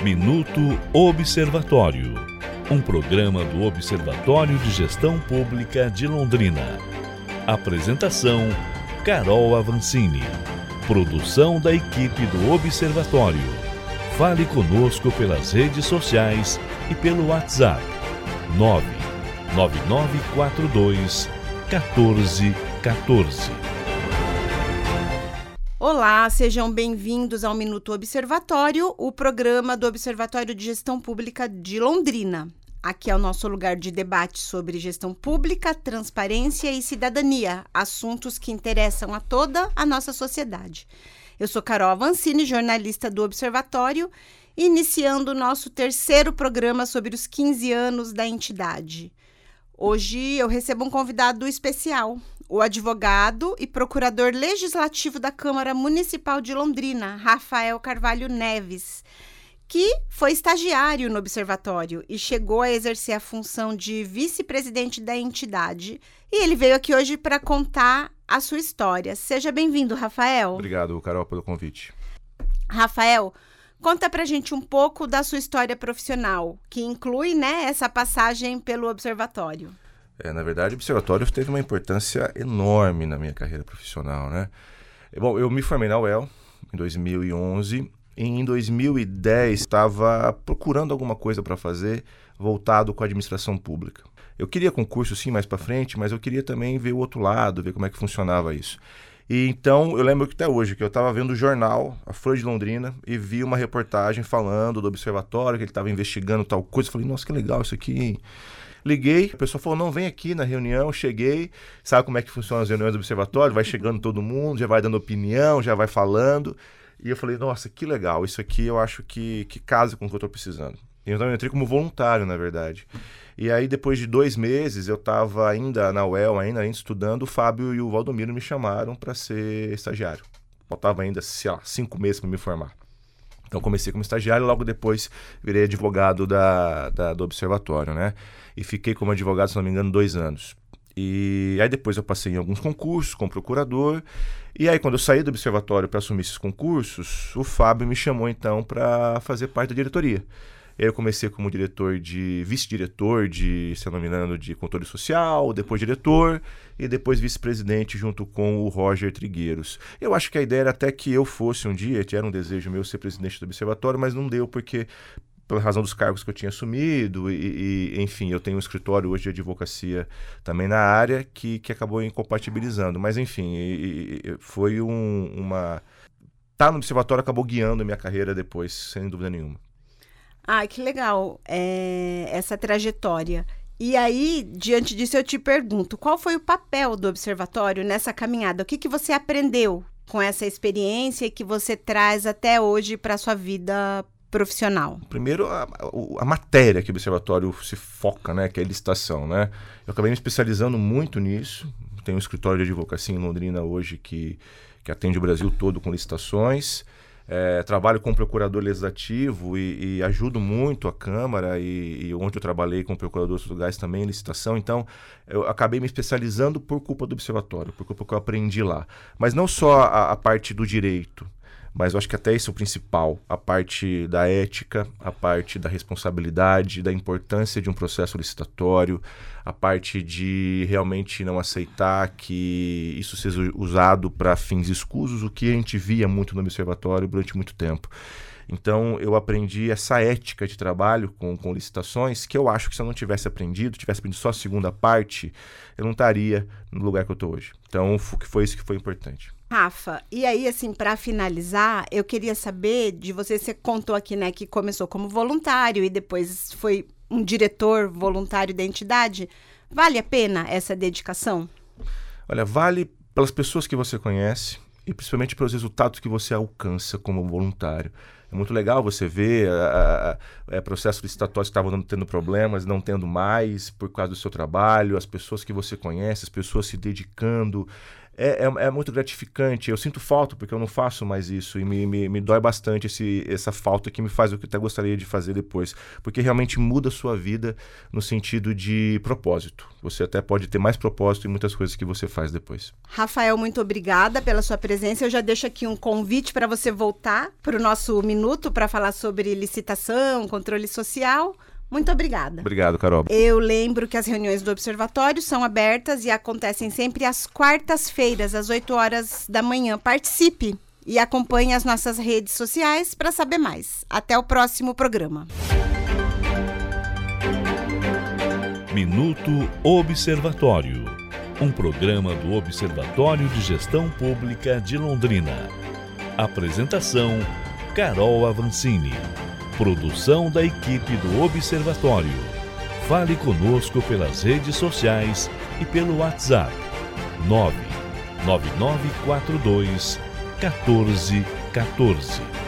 Minuto Observatório, um programa do Observatório de Gestão Pública de Londrina. Apresentação: Carol Avancini. Produção da equipe do Observatório. Fale conosco pelas redes sociais e pelo WhatsApp 99942 1414. Olá, sejam bem-vindos ao Minuto Observatório, o programa do Observatório de Gestão Pública de Londrina. Aqui é o nosso lugar de debate sobre gestão pública, transparência e cidadania, assuntos que interessam a toda a nossa sociedade. Eu sou Carol Avancini, jornalista do Observatório, iniciando o nosso terceiro programa sobre os 15 anos da entidade. Hoje eu recebo um convidado especial, o advogado e procurador legislativo da Câmara Municipal de Londrina, Rafael Carvalho Neves, que foi estagiário no Observatório e chegou a exercer a função de vice-presidente da entidade. E ele veio aqui hoje para contar a sua história. Seja bem-vindo, Rafael. Obrigado, Carol, pelo convite. Rafael, conta pra gente um pouco da sua história profissional, que inclui, essa passagem pelo Observatório. Na verdade, o Observatório teve uma importância enorme na minha carreira profissional, né? Bom, eu me formei na UEL em 2011 e em 2010 estava procurando alguma coisa para fazer voltado com a administração pública. Eu queria concurso sim mais para frente, mas eu queria também ver o outro lado, ver como é que funcionava isso. E então, eu lembro que até hoje, que eu estava vendo o jornal, a Folha de Londrina, e vi uma reportagem falando do Observatório, que ele estava investigando tal coisa. Eu falei, nossa, que legal isso aqui, hein? Liguei, a pessoa falou, não, vem aqui na reunião. Cheguei, sabe como é que funcionam as reuniões do Observatório? Vai chegando todo mundo, já vai dando opinião, já vai falando. E eu falei, nossa, que legal, isso aqui eu acho que casa com o que eu estou precisando. Então eu entrei como voluntário, na verdade. E aí, depois de 2 meses, eu estava ainda na UEL, ainda estudando, o Fábio e o Valdomiro me chamaram para ser estagiário. Faltava ainda, 5 meses para me formar. Então, comecei como estagiário e logo depois virei advogado do Observatório, né? E fiquei como advogado, se não me engano, 2 anos. E aí depois eu passei em alguns concursos como procurador. E aí, quando eu saí do Observatório para assumir esses concursos, o Fábio me chamou, então, para fazer parte da diretoria. Eu comecei como vice-diretor se eu não me engano, de controle social, depois diretor e depois vice-presidente junto com o Roger Trigueiros. Eu acho que a ideia era até que eu fosse um dia, era um desejo meu ser presidente do Observatório, mas não deu porque, pela razão dos cargos que eu tinha assumido enfim, eu tenho um escritório hoje de advocacia também na área que acabou incompatibilizando. Mas, enfim, foi Estar no Observatório acabou guiando a minha carreira depois, sem dúvida nenhuma. Ah, que legal essa trajetória. E aí, diante disso, eu te pergunto, qual foi o papel do Observatório nessa caminhada? O que você aprendeu com essa experiência e que você traz até hoje para a sua vida profissional? Primeiro, a matéria que o Observatório se foca, né, que é a licitação, né? Eu acabei me especializando muito nisso. Tenho um escritório de advocacia em Londrina hoje que atende o Brasil todo com licitações. Trabalho como procurador legislativo e ajudo muito a Câmara e onde eu trabalhei com procuradores de outros lugares também em licitação. Então, eu acabei me especializando por culpa do Observatório, por culpa que eu aprendi lá. Mas não só a parte do direito, mas eu acho que até isso é o principal, a parte da ética, a parte da responsabilidade, da importância de um processo licitatório, a parte de realmente não aceitar que isso seja usado para fins escusos, o que a gente via muito no Observatório durante muito tempo. Então, eu aprendi essa ética de trabalho com licitações, que eu acho que se eu não tivesse aprendido só a segunda parte, eu não estaria no lugar que eu estou hoje. Então, foi isso que foi importante. Rafa, e aí, assim, para finalizar, eu queria saber de você contou aqui, que começou como voluntário e depois foi um diretor voluntário da entidade. Vale a pena essa dedicação? Olha, vale pelas pessoas que você conhece e principalmente pelos resultados que você alcança como voluntário. É muito legal você ver processos licitatórios que estavam tendo problemas, não tendo mais por causa do seu trabalho, as pessoas que você conhece, as pessoas se dedicando. é muito gratificante. Eu sinto falta porque eu não faço mais isso e me dói bastante essa falta que me faz o que eu até gostaria de fazer depois, porque realmente muda a sua vida no sentido de propósito. Você até pode ter mais propósito em muitas coisas que você faz depois. Rafael, muito obrigada pela sua presença. Eu já deixo aqui um convite para você voltar para o nosso minuto para falar sobre licitação, controle social. Muito obrigada. Obrigado, Carol. Eu lembro que as reuniões do Observatório são abertas e acontecem sempre às quartas-feiras, às 8 horas da manhã. Participe e acompanhe as nossas redes sociais para saber mais. Até o próximo programa. Minuto Observatório, um programa do Observatório de Gestão Pública de Londrina. Apresentação, Carol Avancini. Produção da equipe do Observatório. Fale conosco pelas redes sociais e pelo WhatsApp 99942 1414.